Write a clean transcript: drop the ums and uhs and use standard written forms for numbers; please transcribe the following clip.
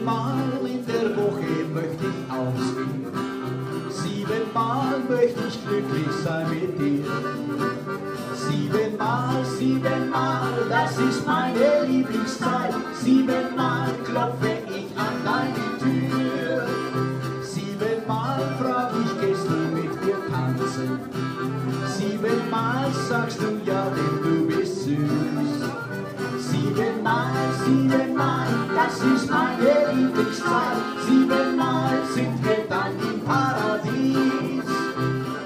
Siebenmal in der Woche möchte ich ausgehen. Siebenmal möchte ich glücklich sein mit dir. Siebenmal, siebenmal, das ist meine Lieblingszeit. Siebenmal klopfe ich an deine Tür. Siebenmal frag ich, gehst du mit mir tanzen? Siebenmal sagst du ja, denn du bist süß. Siebenmal, siebenmal, das ist meine Lieblingszeit. Siebenmal sind wir